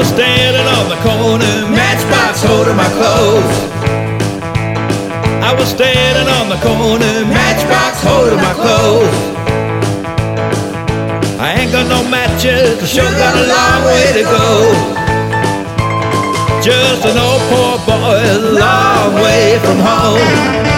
was standing on the corner, matchbox holding my clothes. I was standing on the corner, matchbox holding my clothes. I ain't got no matches, I sure got a long way to go. Just an old poor boy, a long way from home.